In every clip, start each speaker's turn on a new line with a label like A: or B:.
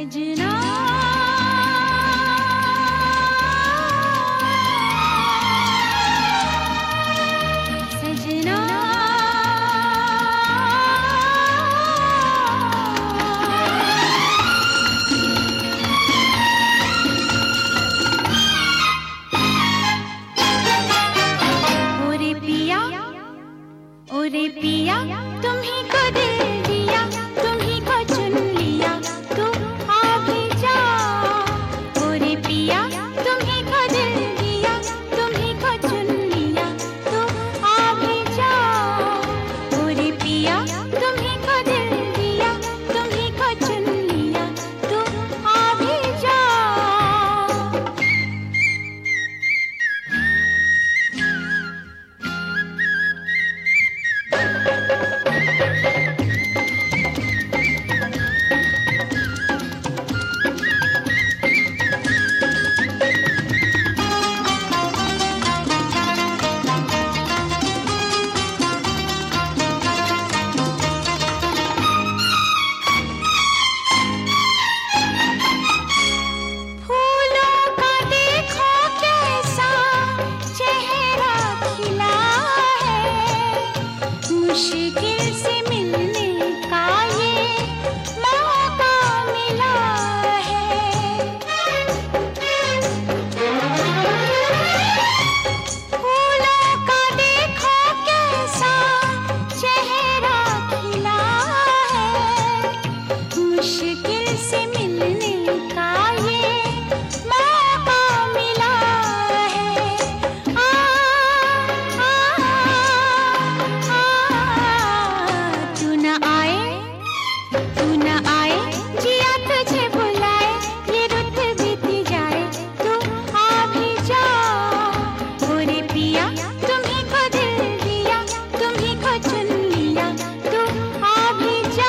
A: सजना सजना ओरे पिया तुम्ही को दिल दिया तुम्ही को चुन लिया तू आ भी जा। ओरे पिया तुम्ही को दिल दिया तुम्ही को चुन लिया तू आ भी जा। ओरे पिया तुम्ही को दिल दिया तुम्ही को चुन लिया तू आ भी जा। मुश्किल से मिलने का ये मौका मिला है। फूलों का देखो कैसा चेहरा खिला है। मुश्किल से मिलने का ये मौका मिला है। तू न आए जिया तुझे बुलाए ये रुत बीत जाए तू आ भी जा। ओरे पिया तुम्ही को दिल दिया तुम्ही को चुन लिया तू आ भी जा।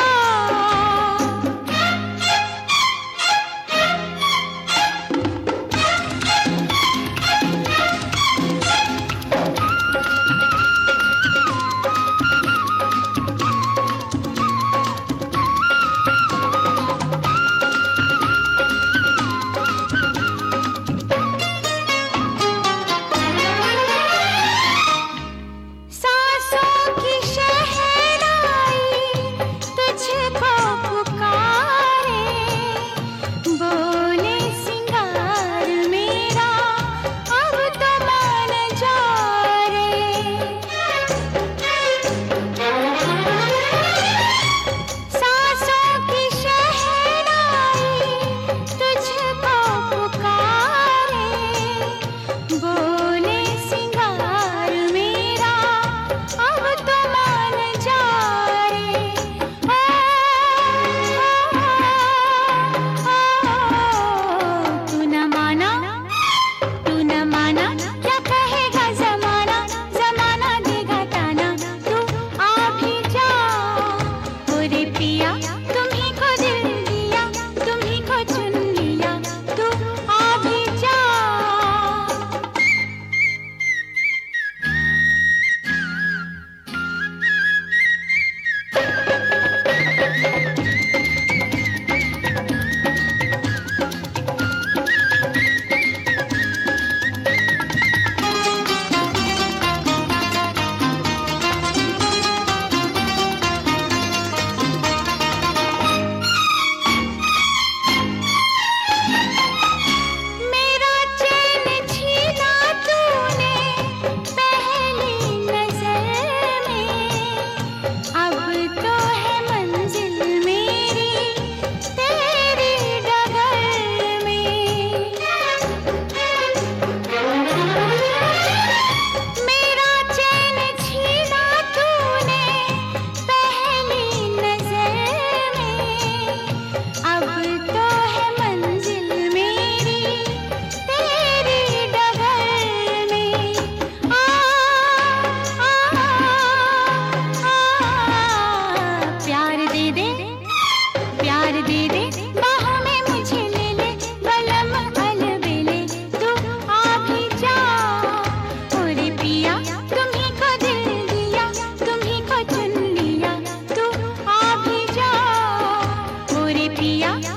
B: पिया